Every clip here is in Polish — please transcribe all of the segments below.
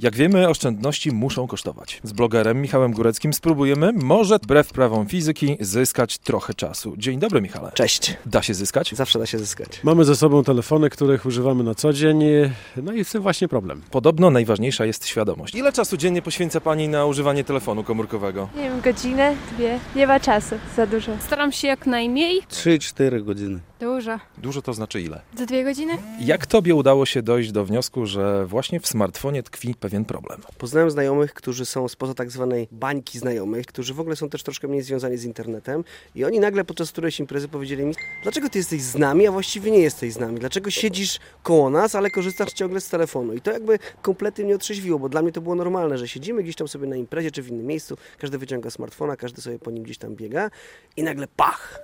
Jak wiemy, oszczędności muszą kosztować. Z blogerem Michałem Góreckim spróbujemy, może wbrew prawom fizyki, zyskać trochę czasu. Dzień dobry, Michale. Cześć. Da się zyskać? Zawsze da się zyskać. Mamy ze sobą telefony, których używamy na co dzień, no i z tym właśnie problem. Podobno najważniejsza jest świadomość. Ile czasu dziennie poświęca Pani na używanie telefonu komórkowego? Nie wiem, godzinę, 2. Nie ma czasu, za dużo. Staram się jak najmniej. 3-4 godziny. Dużo. Dużo to znaczy ile? Za 2 godziny? Jak Tobie udało się dojść do wniosku, że właśnie w smartfonie tkwi pewien problem? Poznałem znajomych, którzy są spoza tak zwanej bańki znajomych, którzy w ogóle są też troszkę mniej związani z internetem i oni nagle podczas którejś imprezy powiedzieli mi: dlaczego ty jesteś z nami, a właściwie nie jesteś z nami? Dlaczego siedzisz koło nas, ale korzystasz ciągle z telefonu? I to jakby kompletnie mnie otrzeźwiło, bo dla mnie to było normalne, że siedzimy gdzieś tam sobie na imprezie czy w innym miejscu, każdy wyciąga smartfona, każdy sobie po nim gdzieś tam biega i nagle pach!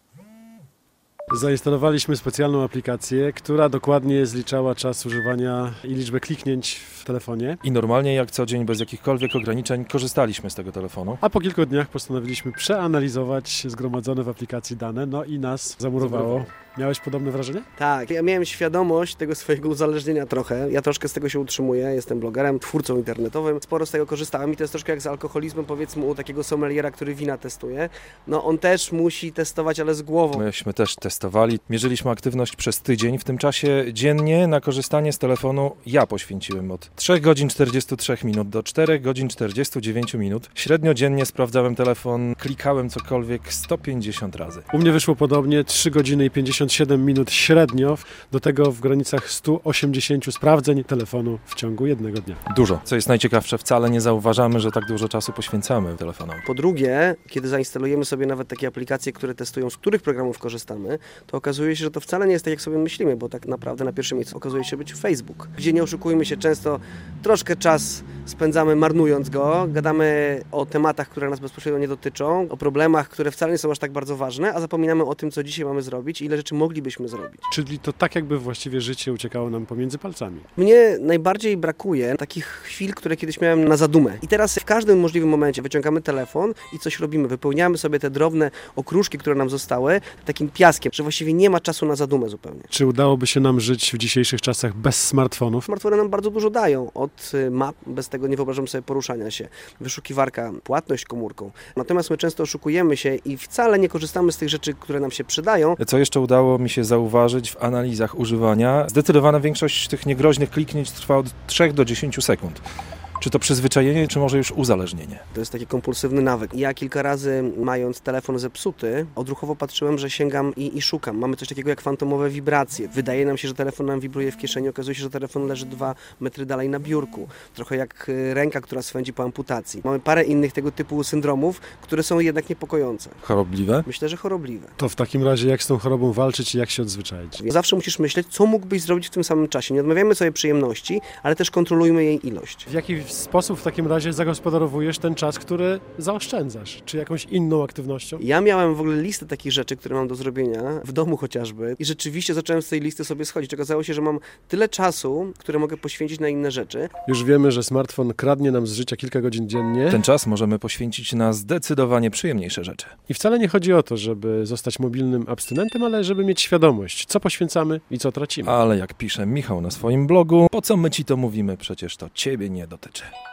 Zainstalowaliśmy specjalną aplikację, która dokładnie zliczała czas używania i liczbę kliknięć w telefonie. I normalnie jak co dzień bez jakichkolwiek ograniczeń korzystaliśmy z tego telefonu. A po kilku dniach postanowiliśmy przeanalizować zgromadzone w aplikacji dane, no i nas zamurowało. Miałeś podobne wrażenie? Tak, ja miałem świadomość tego swojego uzależnienia trochę. Ja troszkę z tego się utrzymuję, jestem blogerem, twórcą internetowym. Sporo z tego korzystałem i to jest troszkę jak z alkoholizmem, powiedzmy u takiego sommeliera, który wina testuje. No on też musi testować, ale z głową. Myśmy też testowali, mierzyliśmy aktywność przez tydzień. W tym czasie dziennie na korzystanie z telefonu ja poświęciłem od 3 godzin 43 minut do 4 godzin 49 minut. Średnio dziennie sprawdzałem telefon, klikałem cokolwiek 150 razy. U mnie wyszło podobnie 3 godziny i 57 minut średnio, do tego w granicach 180 sprawdzeń telefonu w ciągu jednego dnia. Dużo. Co jest najciekawsze, wcale nie zauważamy, że tak dużo czasu poświęcamy telefonom. Po drugie, kiedy zainstalujemy sobie nawet takie aplikacje, które testują, z których programów korzystamy, to okazuje się, że to wcale nie jest tak, jak sobie myślimy, bo tak naprawdę na pierwszym miejscu okazuje się być Facebook, gdzie nie oszukujmy się, często troszkę czas spędzamy marnując go, gadamy o tematach, które nas bezpośrednio nie dotyczą, o problemach, które wcale nie są aż tak bardzo ważne, a zapominamy o tym, co dzisiaj mamy zrobić i ile rzeczy moglibyśmy zrobić. Czyli to tak jakby właściwie życie uciekało nam pomiędzy palcami. Mnie najbardziej brakuje takich chwil, które kiedyś miałem na zadumę. I teraz w każdym możliwym momencie wyciągamy telefon i coś robimy. Wypełniamy sobie te drobne okruszki, które nam zostały, takim piaskiem, że właściwie nie ma czasu na zadumę zupełnie. Czy udałoby się nam żyć w dzisiejszych czasach bez smartfonów? Smartfony nam bardzo dużo dają. Od map, bez tego nie wyobrażam sobie poruszania się. Wyszukiwarka, płatność komórką. Natomiast my często oszukujemy się i wcale nie korzystamy z tych rzeczy, które nam się przydają. Co jeszcze udało mi się zauważyć w analizach używania? Zdecydowana większość tych niegroźnych kliknięć trwa od 3 do 10 sekund. Czy to przyzwyczajenie, czy może już uzależnienie? To jest taki kompulsywny nawyk. Ja kilka razy, mając telefon zepsuty, odruchowo patrzyłem, że sięgam i szukam. Mamy coś takiego jak fantomowe wibracje. Wydaje nam się, że telefon nam wibruje w kieszeni, okazuje się, że telefon leży 2 metry dalej na biurku. Trochę jak ręka, która swędzi po amputacji. Mamy parę innych tego typu syndromów, które są jednak niepokojące. Chorobliwe? Myślę, że chorobliwe. To w takim razie jak z tą chorobą walczyć i jak się odzwyczaić? Zawsze musisz myśleć, co mógłbyś zrobić w tym samym czasie. Nie odmawiamy sobie przyjemności, ale też kontrolujmy jej ilość. W jaki sposób w takim razie zagospodarowujesz ten czas, który zaoszczędzasz? Czy jakąś inną aktywnością? Ja miałem w ogóle listę takich rzeczy, które mam do zrobienia, w domu chociażby, i rzeczywiście zacząłem z tej listy sobie schodzić. Okazało się, że mam tyle czasu, które mogę poświęcić na inne rzeczy. Już wiemy, że smartfon kradnie nam z życia kilka godzin dziennie. Ten czas możemy poświęcić na zdecydowanie przyjemniejsze rzeczy. I wcale nie chodzi o to, żeby zostać mobilnym abstynentem, ale żeby mieć świadomość, co poświęcamy i co tracimy. Ale jak pisze Michał na swoim blogu, po co my ci to mówimy? Przecież to ciebie nie dotyczy.